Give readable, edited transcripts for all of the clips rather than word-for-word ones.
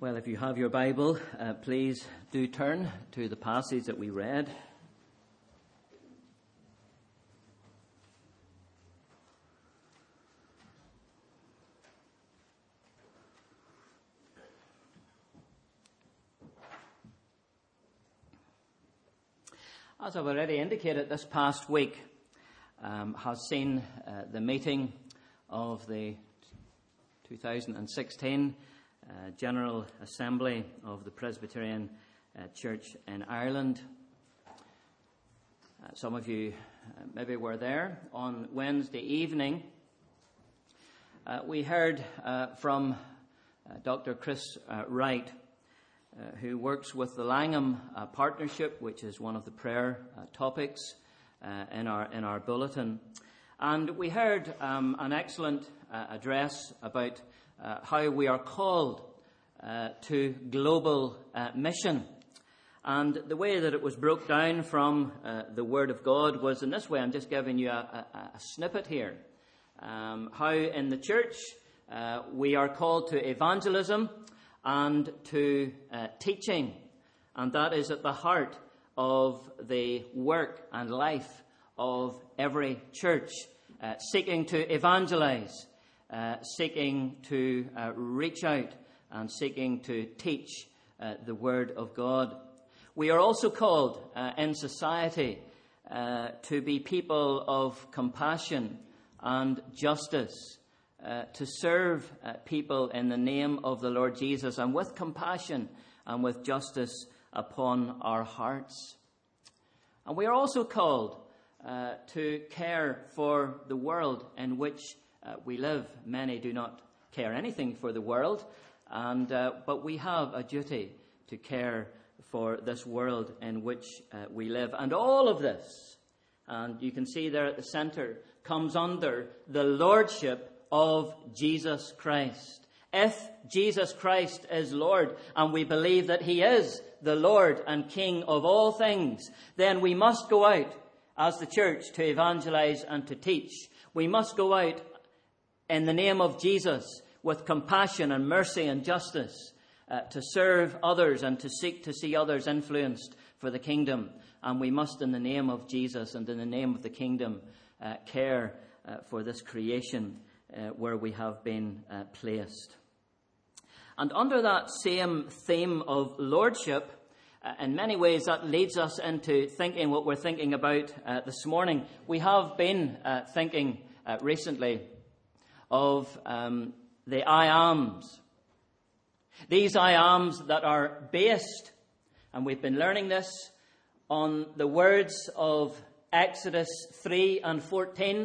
Well, if you have your Bible, please do turn to the passage that we read. As I've already indicated, this past week has seen the meeting of the 2016 General Assembly of the Presbyterian Church in Ireland. Some of you maybe were there on Wednesday evening. We heard from Dr. Chris Wright, who works with the Langham Partnership, which is one of the prayer topics in our bulletin. And we heard an excellent address about how we are called to global mission. And the way that it was broke down from the Word of God was in this way. I'm just giving you a snippet here. How in the church we are called to evangelism and to teaching. And that is at the heart of the work and life of every church, seeking to evangelize, seeking to reach out and seeking to teach the Word of God. We are also called in society to be people of compassion and justice, to serve people in the name of the Lord Jesus and with compassion and with justice upon our hearts. And we are also called to care for the world in which we live. Many do not care anything for the world, but we have a duty to care for this world in which we live. And all of this, and you can see there at the center, comes under the lordship of Jesus Christ. If Jesus Christ is Lord, and we believe that he is the Lord and King of all things, then we must go out as the church to evangelize and to teach. We must go out in the name of Jesus with compassion and mercy and justice to serve others and to seek to see others influenced for the kingdom. And we must, in the name of Jesus and in the name of the kingdom, care for this creation where we have been placed. And under that same theme of lordship, in many ways that leads us into thinking what we're thinking about this morning. We have been thinking recently of the I ams. These I ams that are based, and we've been learning this, on the words of Exodus 3 and 14.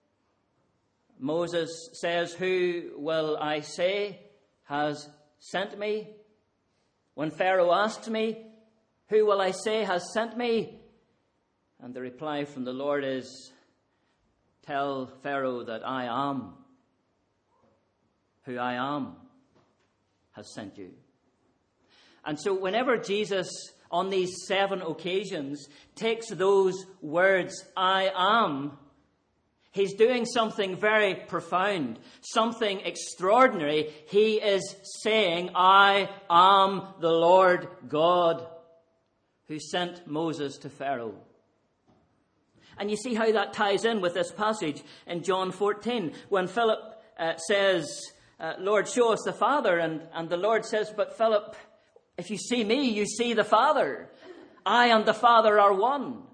Moses says, "Who will I say has sent me?" When Pharaoh asked me, "Who will I say has sent me?" And the reply from the Lord is, "Tell Pharaoh that I am who I am has sent you." And so whenever Jesus, on these 7 occasions, takes those words, "I am," he's doing something very profound, something extraordinary. He is saying, "I am the Lord God who sent Moses to Pharaoh." And you see how that ties in with this passage in John 14, when Philip says, "Lord, show us the Father." And the Lord says, "But Philip, if you see me, you see the Father. I and the Father are one."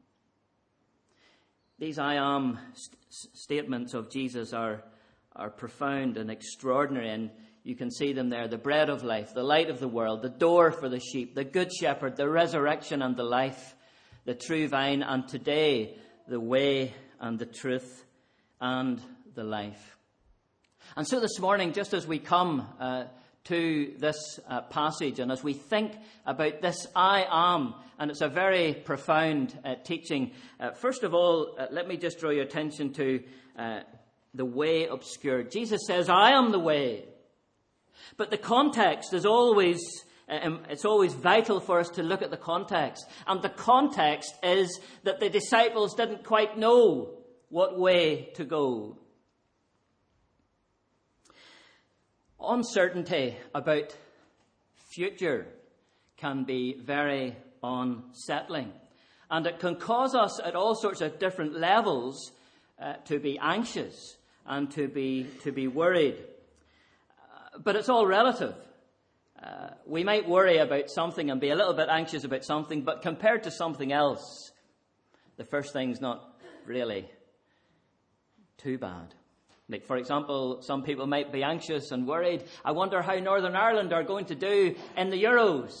These I am statements of Jesus are profound and extraordinary, and you can see them there. The bread of life, the light of the world, the door for the sheep, the good shepherd, the resurrection and the life, the true vine, and today the way and the truth and the life. And so this morning, just as we come to this passage and as we think about this I am, and it's a very profound teaching, first of all, let me just draw your attention to the way obscured. Jesus says, "I am the way." But the context is always, it's always vital for us to look at the context. And the context is that the disciples didn't quite know what way to go. Uncertainty about future can be very unsettling. And it can cause us at all sorts of different levels to be anxious and to be worried. But it's all relative. We might worry about something and be a little bit anxious about something, but compared to something else, the first thing's not really too bad. Like, for example, some people might be anxious and worried. I wonder how Northern Ireland are going to do in the Euros.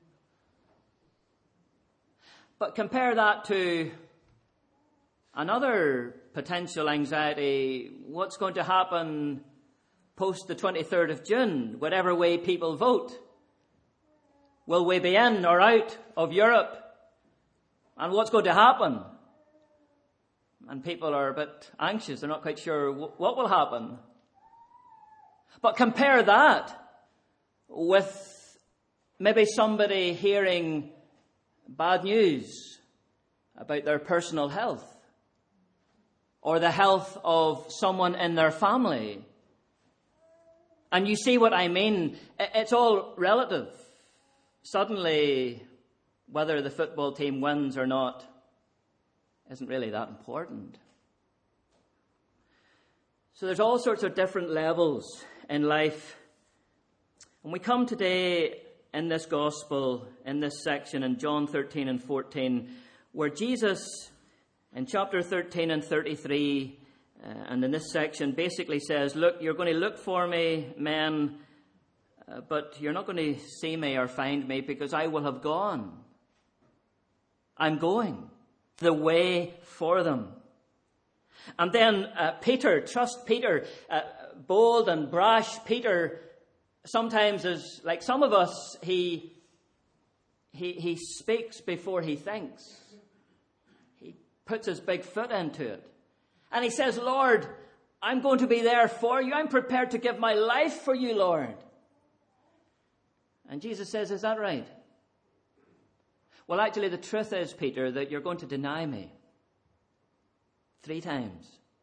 But compare that to another potential anxiety. What's going to happen post the 23rd of June, whatever way people vote? Will we be in or out of Europe? And what's going to happen? And people are a bit anxious. They're not quite sure what will happen. But compare that with maybe somebody hearing bad news about their personal health or the health of someone in their family. And you see what I mean? It's all relative. Suddenly, whether the football team wins or not isn't really that important. So there's all sorts of different levels in life. And we come today in this gospel, in this section in John 13 and 14, where Jesus, in chapter 13 and 33, and in this section, basically says, look, you're going to look for me, men, but you're not going to see me or find me because I will have gone. I'm going the way for them. And then Peter, trust Peter, bold and brash Peter, sometimes is like some of us, he speaks before he thinks. He puts his big foot into it. And he says, Lord, I'm going to be there for you. I'm prepared to give my life for you, Lord. And Jesus says, is that right? Well, actually, the truth is, Peter, that you're going to deny me 3 times.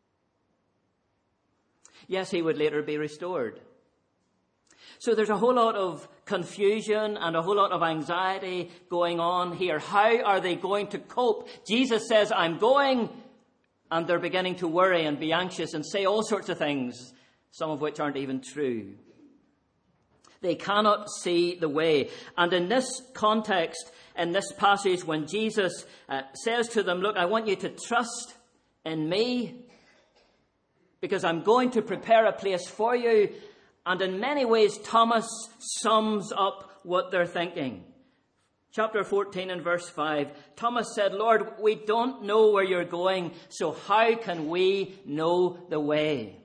Yes, he would later be restored. So there's a whole lot of confusion and a whole lot of anxiety going on here. How are they going to cope? Jesus says, I'm going, and they're beginning to worry and be anxious and say all sorts of things, some of which aren't even true. They cannot see the way. And in this context, in this passage, when Jesus says to them, look, I want you to trust in me because I'm going to prepare a place for you. And in many ways, Thomas sums up what they're thinking. Chapter 14 and verse 5, Thomas said, Lord, we don't know where you're going, so how can we know the way?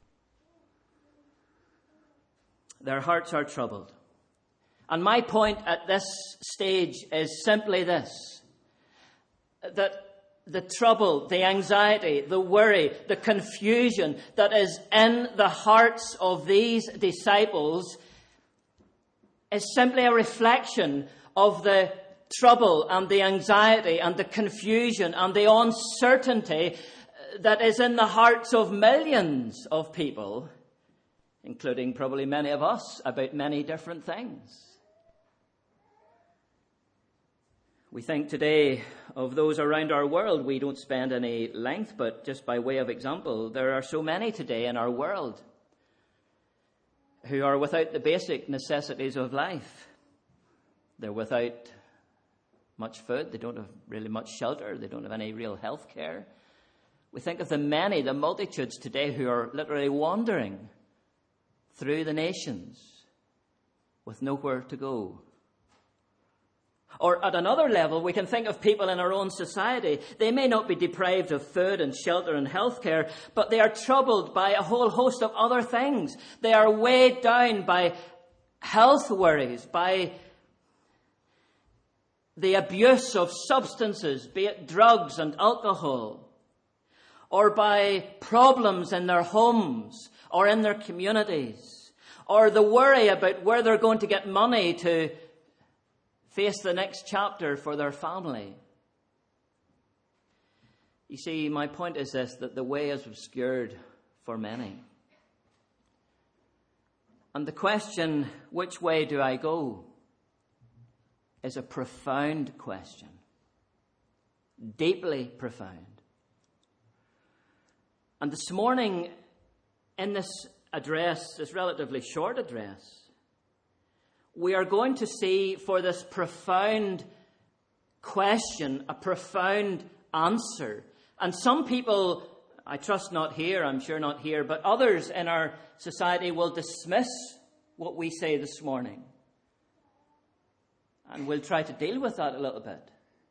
Their hearts are troubled. And my point at this stage is simply this, that the trouble, the anxiety, the worry, the confusion that is in the hearts of these disciples is simply a reflection of the trouble and the anxiety and the confusion and the uncertainty that is in the hearts of millions of people, including probably many of us, about many different things. We think today of those around our world. We don't spend any length, but just by way of example, there are so many today in our world who are without the basic necessities of life. They're without much food. They don't have really much shelter. They don't have any real health care. We think of the many, the multitudes today who are literally wandering through the nations with nowhere to go. Or at another level, we can think of people in our own society. They may not be deprived of food and shelter and health care, but they are troubled by a whole host of other things. They are weighed down by health worries, by the abuse of substances, be it drugs and alcohol, or by problems in their homes or in their communities, or the worry about where they're going to get money to face the next chapter for their family. You see, my point is this, that the way is obscured for many. And the question, which way do I go? is a profound question. Deeply profound. And this morning, in this address, this relatively short address, we are going to see for this profound question a profound answer. And some people, I trust not here, I'm sure not here, but others in our society will dismiss what we say this morning. And we'll try to deal with that a little bit.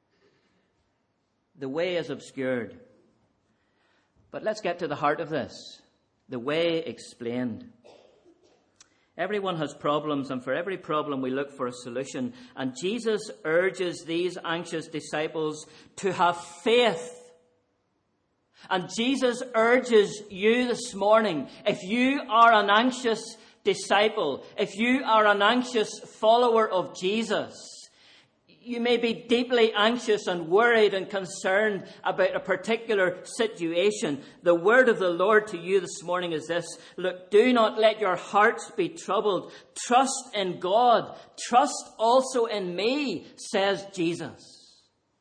The way is obscured. But let's get to the heart of this. The way explained. Everyone has problems, and for every problem we look for a solution. And Jesus urges these anxious disciples to have faith. And Jesus urges you this morning, if you are an anxious disciple, if you are an anxious follower of Jesus, you may be deeply anxious and worried and concerned about a particular situation. The word of the Lord to you this morning is this: look, do not let your hearts be troubled. Trust in God. Trust also in me, says Jesus.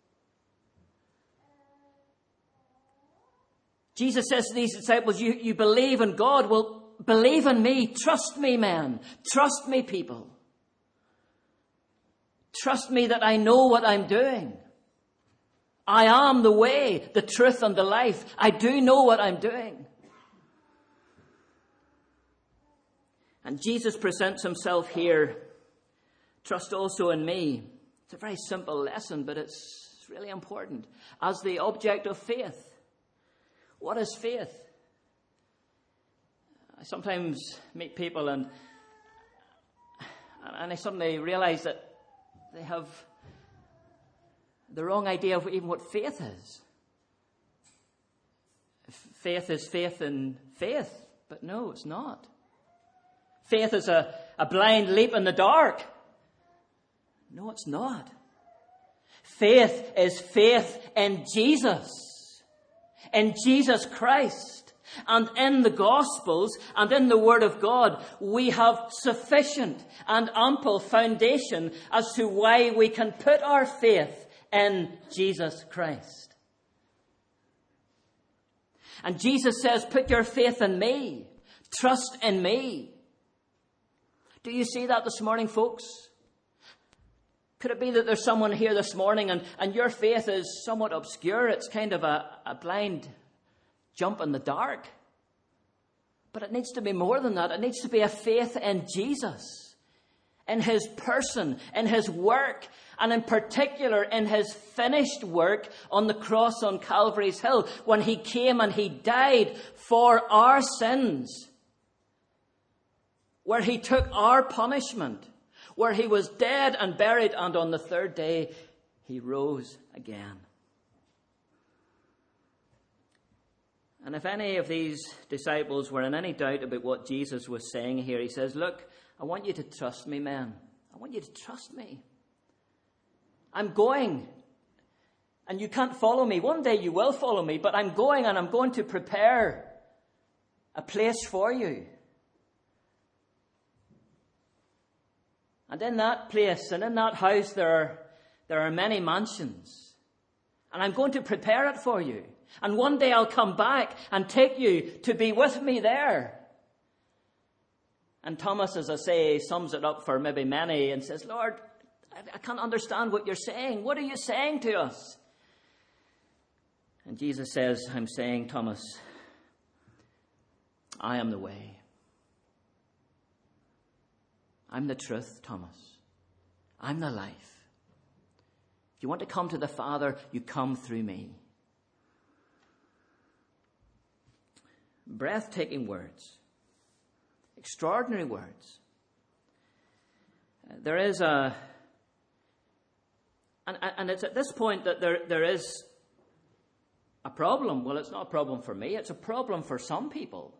Jesus says to these disciples, you believe in God. Well, believe in me. Trust me, man. Trust me, people. Trust me that I know what I'm doing. I am the way, the truth, and the life. I do know what I'm doing. And Jesus presents himself here. Trust also in me. It's a very simple lesson, but it's really important. As the object of faith. What is faith? I sometimes meet people and I suddenly realize that they have the wrong idea of even what faith is. Faith is faith in faith, but no, it's not. Faith is a blind leap in the dark. No, it's not. Faith is faith in Jesus, in Jesus Christ. And in the Gospels and in the Word of God, we have sufficient and ample foundation as to why we can put our faith in Jesus Christ. And Jesus says, put your faith in me. Trust in me. Do you see that this morning, folks? Could it be that there's someone here this morning and your faith is somewhat obscure? It's kind of a blind jump in the dark. But it needs to be more than that. It needs to be a faith in Jesus, in his person, in his work, and in particular in his finished work on the cross on Calvary's Hill, when he came and he died for our sins, where he took our punishment, where he was dead and buried, and on the third day he rose again. And if any of these disciples were in any doubt about what Jesus was saying here, he says, look, I want you to trust me, men. I want you to trust me. I'm going. And you can't follow me. One day you will follow me, but I'm going, and I'm going to prepare a place for you. And in that place and in that house there are many mansions. And I'm going to prepare it for you. And one day I'll come back and take you to be with me there. And Thomas, as I say, sums it up for maybe many and says, Lord, I can't understand what you're saying. What are you saying to us? And Jesus says, I'm saying, Thomas, I am the way. I'm the truth, Thomas. I'm the life. If you want to come to the Father, you come through me. Breathtaking words. Extraordinary words. There is and it's at this point that there is a problem. Well, it's not a problem for me. It's a problem for some people.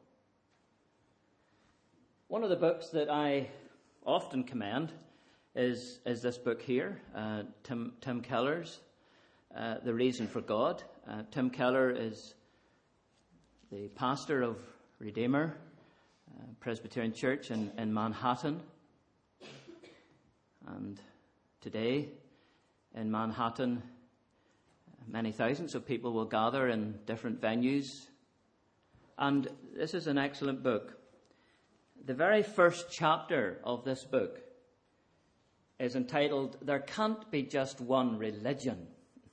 One of the books that I often commend is this book here, Tim Keller's The Reason for God. Tim Keller is the pastor of Redeemer Presbyterian Church in Manhattan. And today in Manhattan. Many thousands of people will gather in different venues. And this is an excellent book. The very first chapter of this book is entitled, "There Can't Be Just One Religion."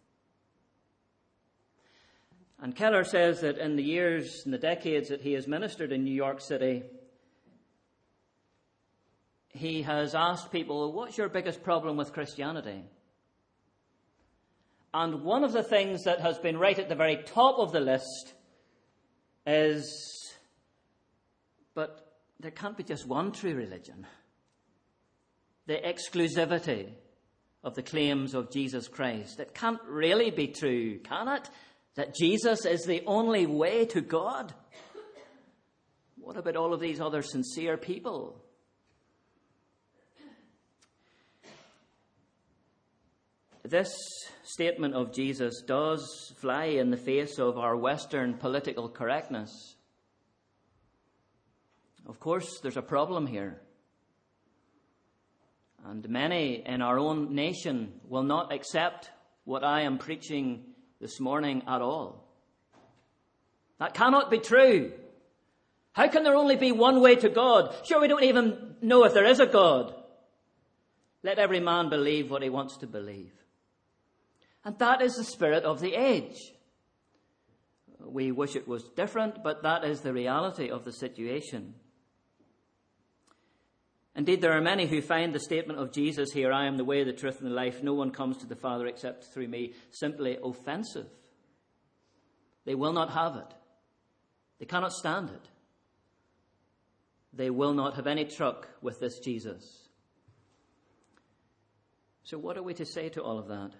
And Keller says that in the years and the decades that he has ministered in New York City, he has asked people, what's your biggest problem with Christianity? And one of the things that has been right at the very top of the list is, but there can't be just one true religion. The exclusivity of the claims of Jesus Christ. It can't really be true, can it? That Jesus is the only way to God? What about all of these other sincere people? This statement of Jesus does fly in the face of our Western political correctness. Of course, there's a problem here. And many in our own nation will not accept what I am preaching this morning at all. That cannot be true. How can there only be one way to God? Sure, we don't even know if there is a God. Let every man believe what he wants to believe. And that is the spirit of the age. We wish it was different, but that is the reality of the situation. Indeed, there are many who find the statement of Jesus here, "I am the way, the truth, and the life. No one comes to the Father except through me," simply offensive. They will not have it. They cannot stand it. They will not have any truck with this Jesus. So what are we to say to all of that?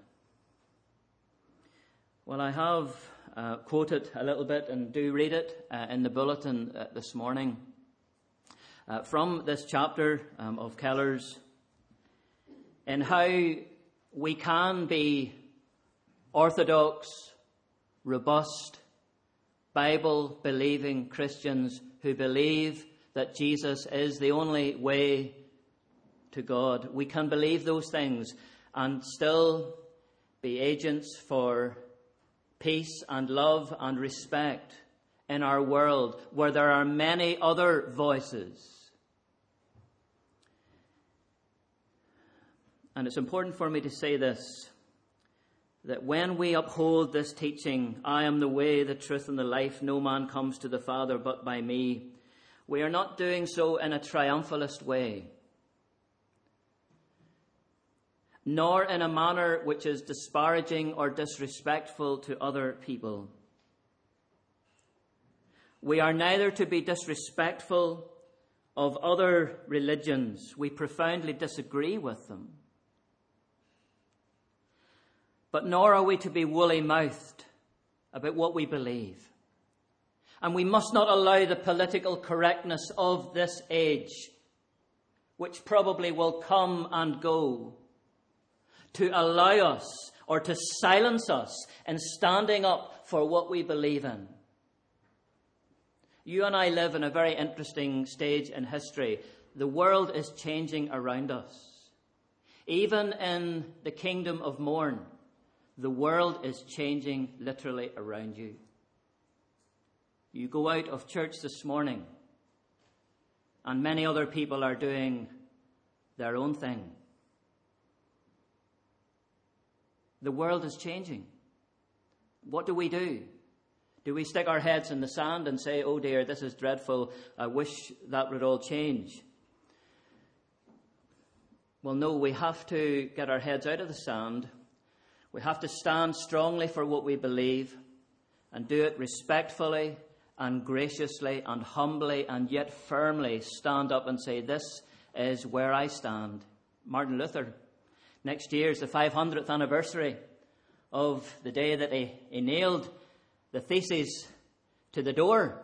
Well, I have quoted a little bit, and do read it in the bulletin this morning, from this chapter of Keller's, in how we can be orthodox, robust, Bible-believing Christians who believe that Jesus is the only way to God. We can believe those things and still be agents for peace and love and respect in our world where there are many other voices. And it's important for me to say this, that when we uphold this teaching, "I am the way, the truth, and the life, no man comes to the Father but by me," we are not doing so in a triumphalist way, nor in a manner which is disparaging or disrespectful to other people. We are neither to be disrespectful of other religions. We profoundly disagree with them. But nor are we to be woolly-mouthed about what we believe. And we must not allow the political correctness of this age, which probably will come and go, to allow us or to silence us in standing up for what we believe in. You and I live in a very interesting stage in history. The world is changing around us. Even in the kingdom of Mourne, the world is changing literally around you. You go out of church this morning, and many other people are doing their own thing. The world is changing. What do? Do we stick our heads in the sand and say, "Oh dear, this is dreadful. I wish that would all change"? Well, no, we have to get our heads out of the sand. We have to stand strongly for what we believe and do it respectfully and graciously and humbly, and yet firmly stand up and say, "This is where I stand." Martin Luther, next year is the 500th anniversary of the day that he nailed the theses to the door.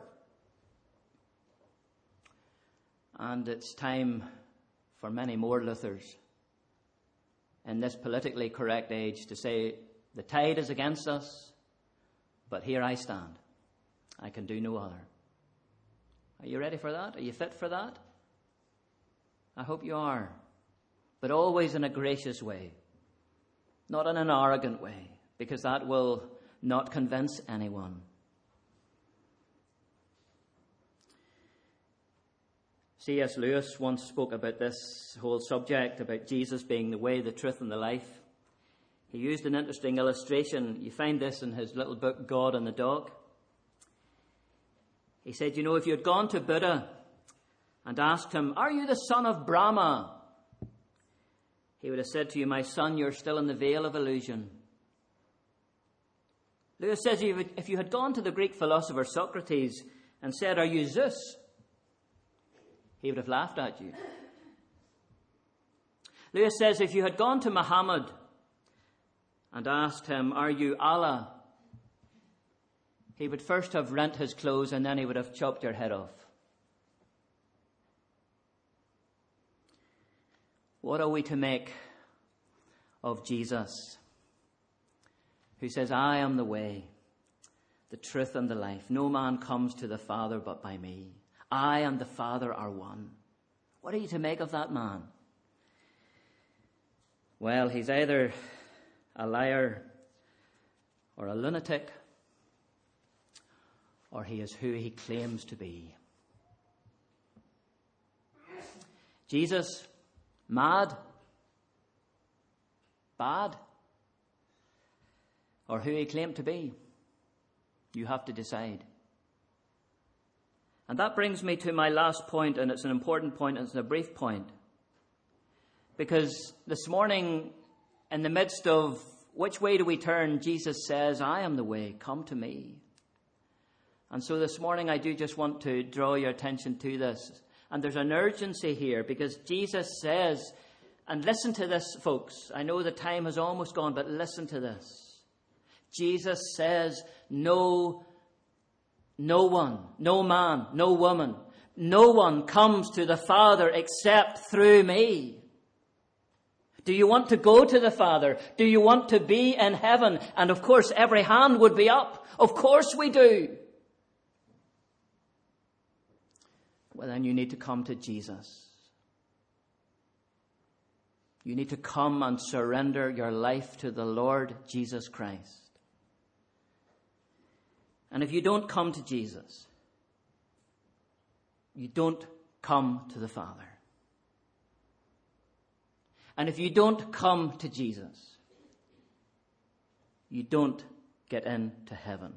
And it's time for many more Luthers in this politically correct age to say, "The tide is against us, but here I stand. I can do no other." Are you ready for that? Are you fit for that? I hope you are. But always in a gracious way. not in an arrogant way, because that will not convince anyone. C.S. Lewis once spoke about this whole subject, about Jesus being the way, the truth, and the life. He used an interesting illustration. You find this in his little book, God and the Dog. He said, you know, if you had gone to Buddha and asked him, are you the son of Brahma? He would have said to you, my son, you're still in the veil of illusion. Lewis says, if you had gone to the Greek philosopher Socrates and said, are you Zeus? He would have laughed at you. Lewis says, if you had gone to Muhammad and asked him, are you Allah? He would first have rent his clothes and then he would have chopped your head off. What are we to make of Jesus, who says, I am the way, the truth, and the life. No man comes to the Father but by me. I and the Father are one. What are you to make of that man? Well, he's either a liar or a lunatic, or he is who he claims to be. Jesus, mad, bad, or who he claimed to be? You have to decide. And that brings me to my last point, and it's an important point, and it's a brief point. Because this morning, in the midst of which way do we turn, Jesus says, I am the way, come to me. And so this morning I do just want to draw your attention to this. And there's an urgency here, because Jesus says, and listen to this, folks. I know the time has almost gone, but listen to this. Jesus says, no one, no man, no woman, no one comes to the Father except through me. Do you want to go to the Father? Do you want to be in heaven? And of course, every hand would be up. Of course we do. Well, then you need to come to Jesus. You need to come and surrender your life to the Lord Jesus Christ. And if you don't come to Jesus, you don't come to the Father. And if you don't come to Jesus, you don't get into heaven.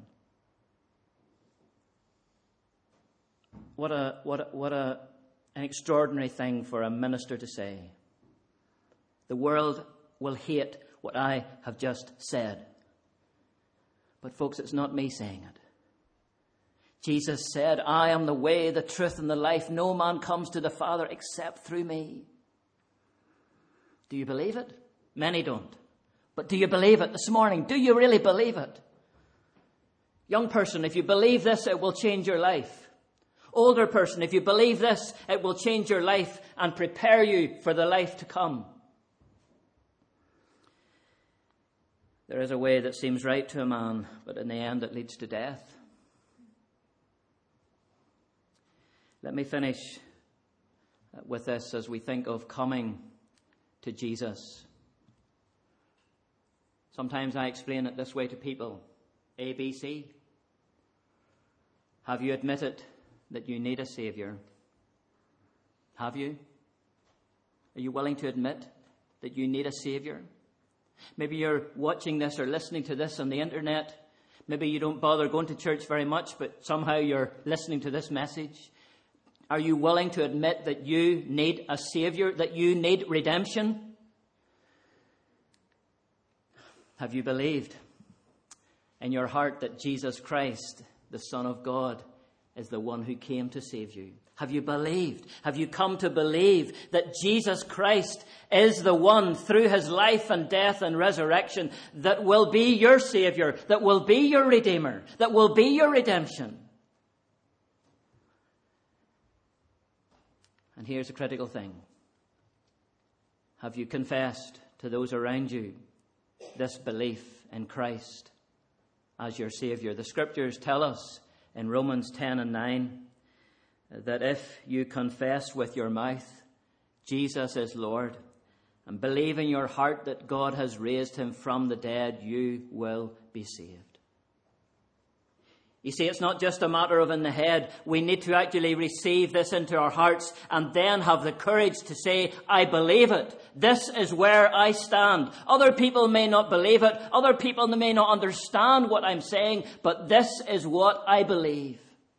What an extraordinary thing for a minister to say. The world will hate what I have just said. But folks, it's not me saying it. Jesus said, I am the way, the truth, and the life. No man comes to the Father except through me. Do you believe it? Many don't. But do you believe it this morning? Do you really believe it? Young person, if you believe this, it will change your life. Older person, if you believe this, it will change your life and prepare you for the life to come. There is a way that seems right to a man, but in the end it leads to death. Let me finish with this as we think of coming to Jesus. Sometimes I explain it this way to people. A, B, C. Have you admitted that you need a Savior? Have you? Are you willing to admit that you need a Savior? Maybe you're watching this or listening to this on the internet. Maybe you don't bother going to church very much, but somehow you're listening to this message. Are you willing to admit that you need a Savior, that you need redemption? Have you believed in your heart that Jesus Christ, the Son of God, is the one who came to save you? Have you believed? Have you come to believe that Jesus Christ is the one through his life and death and resurrection that will be your Savior, that will be your Redeemer, that will be your redemption? And here's a critical thing. Have you confessed to those around you this belief in Christ as your Savior? The Scriptures tell us in Romans 10 and 9 that if you confess with your mouth Jesus is Lord and believe in your heart that God has raised him from the dead, you will be saved. You see, it's not just a matter of in the head. We need to actually receive this into our hearts and then have the courage to say, I believe it. This is where I stand. Other people may not believe it. Other people may not understand what I'm saying, but this is what I believe.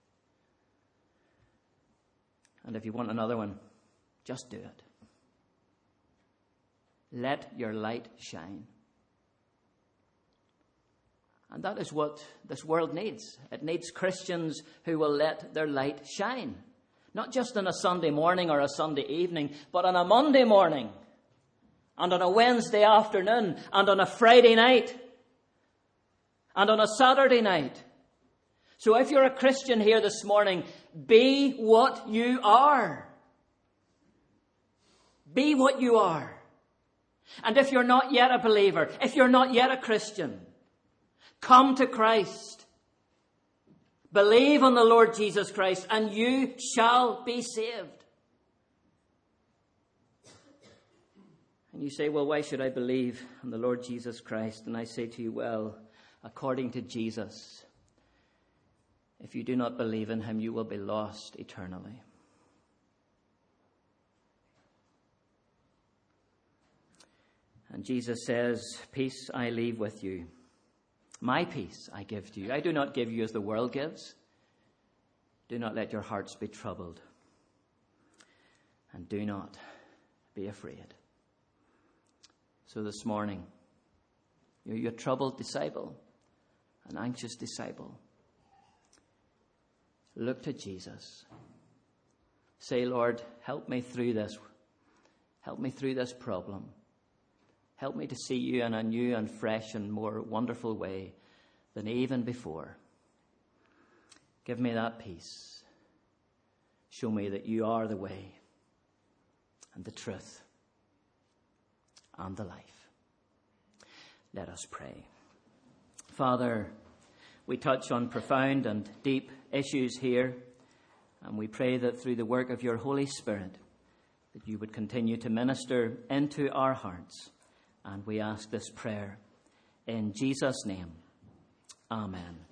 And if you want another one, just do it. Let your light shine. And that is what this world needs. It needs Christians who will let their light shine. Not just on a Sunday morning or a Sunday evening, but on a Monday morning, and on a Wednesday afternoon, and on a Friday night, and on a Saturday night. So if you're a Christian here this morning, be what you are. Be what you are. And if you're not yet a believer, if you're not yet a Christian, come to Christ. Believe on the Lord Jesus Christ and you shall be saved. And you say, well, why should I believe on the Lord Jesus Christ? And I say to you, well, according to Jesus, if you do not believe in him, you will be lost eternally. And Jesus says, peace I leave with you. My peace I give to you. I do not give you as the world gives. Do not let your hearts be troubled. And do not be afraid. So this morning, you're a troubled disciple, an anxious disciple. Look to Jesus. Say, Lord, help me through this. Help me through this problem. Help me to see you in a new and fresh and more wonderful way than even before. Give me that peace. Show me that you are the way and the truth and the life. Let us pray. Father, we touch on profound and deep issues here, and we pray that through the work of your Holy Spirit, that you would continue to minister into our hearts. And we ask this prayer in Jesus' name. Amen.